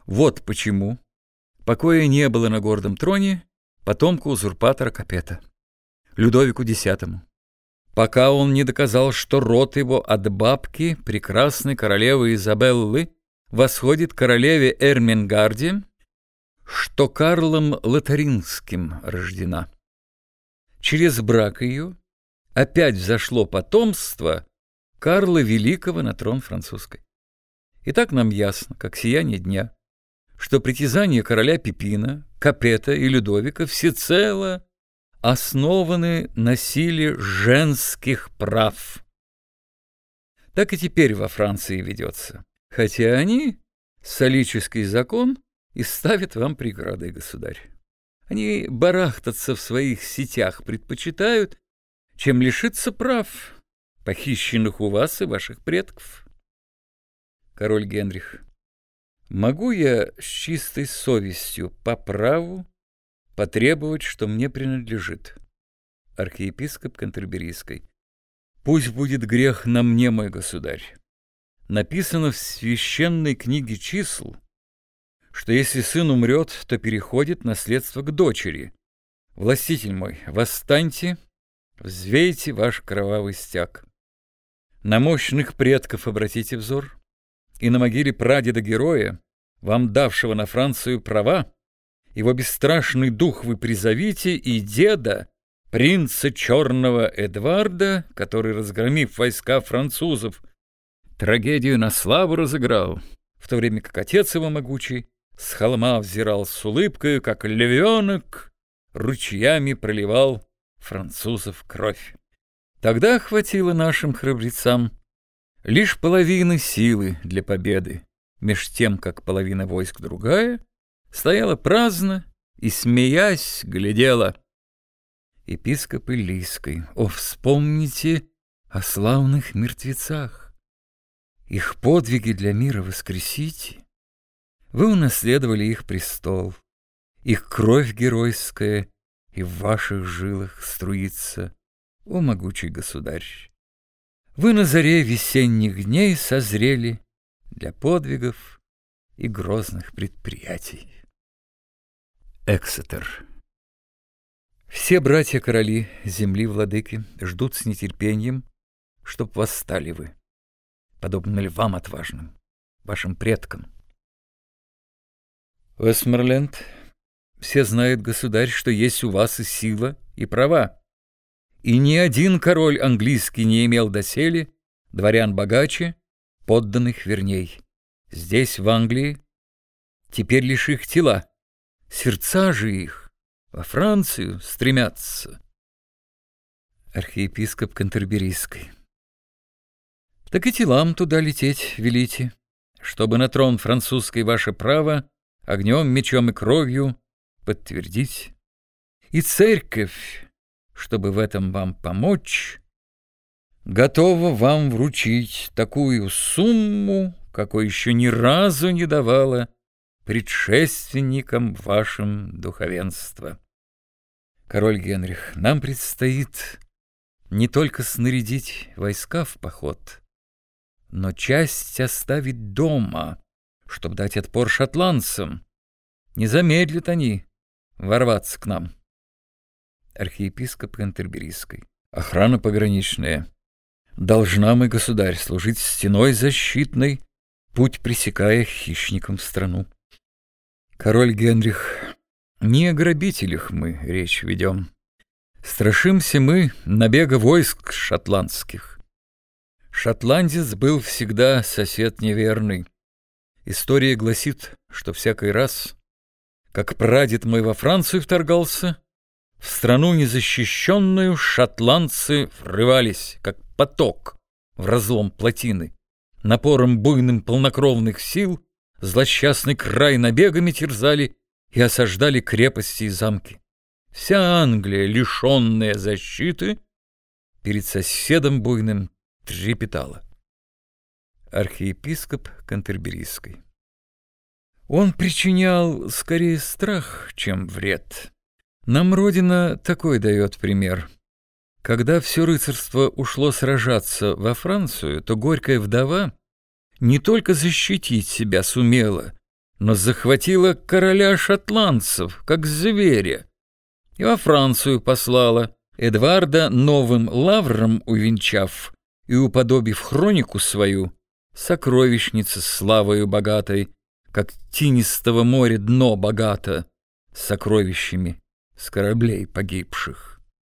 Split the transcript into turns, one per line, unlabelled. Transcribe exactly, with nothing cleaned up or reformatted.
Вот почему покоя не было на гордом троне потомку узурпатора Капета, Людовику Десятому, пока он не доказал, что род его от бабки прекрасной королевы Изабеллы восходит королеве Эрменгарде, что Карлом Лотарингским рождена. Через брак ее опять взошло потомство Карла Великого на трон французской. И так нам ясно, как сияние дня, что притязания короля Пипина, Капета и Людовика всецело основаны на силе женских прав. Так и теперь во Франции ведется, хотя они, солический закон, и ставят вам преграды, государь. Они барахтаться в своих сетях предпочитают, чем лишиться прав, похищенных у вас и ваших предков. Король Генрих, могу я с чистой совестью по праву потребовать, что мне принадлежит? Архиепископ Кантерберийской. Пусть будет грех на мне, мой государь. Написано в священной книге чисел, что если сын умрет, то переходит наследство к дочери. Властитель мой, восстаньте, взвейте ваш кровавый стяг. На мощных предков обратите взор, и на могиле прадеда-героя, вам давшего на Францию права, его бесстрашный дух вы призовите, и деда, принца Черного Эдварда, который, разгромив войска французов, трагедию на славу разыграл, в то время как отец его могучий с холма взирал с улыбкой, как львенок, ручьями проливал французов кровь. Тогда хватило нашим храбрецам лишь половины силы для победы, меж тем, как половина войск другая стояла праздно и, смеясь, глядела. Епископ Илийской, о, вспомните о славных мертвецах, их подвиги для мира воскресите. Вы унаследовали их престол, их кровь геройская и в ваших жилах струится, о могучий государь. Вы на заре весенних дней созрели для подвигов и грозных предприятий. Эксетер. Все братья-короли земли-владыки ждут с нетерпением, чтоб восстали вы, подобно львам отважным, вашим предкам. Вестморленд, все знают, государь, что есть у вас и сила, и права, и ни один король английский не имел доселе дворян богаче, подданных верней. Здесь, в Англии, теперь лишь их тела, сердца же их во Францию стремятся. Архиепископ Кантерберийской. Так и телам туда лететь велите, чтобы на трон французской ваше право огнем, мечом и кровью подтвердить. И церковь, чтобы в этом вам помочь, готова вам вручить такую сумму, какой еще ни разу не давала предшественникам вашим духовенства. Король Генрих, нам предстоит не только снарядить войска в поход, но часть оставить дома, чтобы дать отпор шотландцам. Не замедлят они ворваться к нам. Архиепископ Кантерберийской. Охрана пограничная должна, мой государь, служить стеной защитной, путь пресекая хищникам в страну. Король Генрих, не о грабителях мы речь ведем. Страшимся мы набега войск шотландских. Шотландец был всегда сосед неверный. История гласит, что всякий раз, как прадед мой во Францию вторгался, в страну незащищенную шотландцы врывались, как поток в разлом плотины. Напором буйным полнокровных сил злосчастный край набегами терзали и осаждали крепости и замки. Вся Англия, лишенная защиты, перед соседом буйным трепетала. Архиепископ Кантерберийской. Он причинял скорее страх, чем вред. Нам Родина такой дает пример. Когда все рыцарство ушло сражаться во Францию, то горькая вдова не только защитить себя сумела, но захватила короля шотландцев, как зверя, и во Францию послала, Эдварда новым лавром увенчав и уподобив хронику свою, сокровищница славою богатой, как тинистого моря дно богато, сокровищами с кораблей погибших.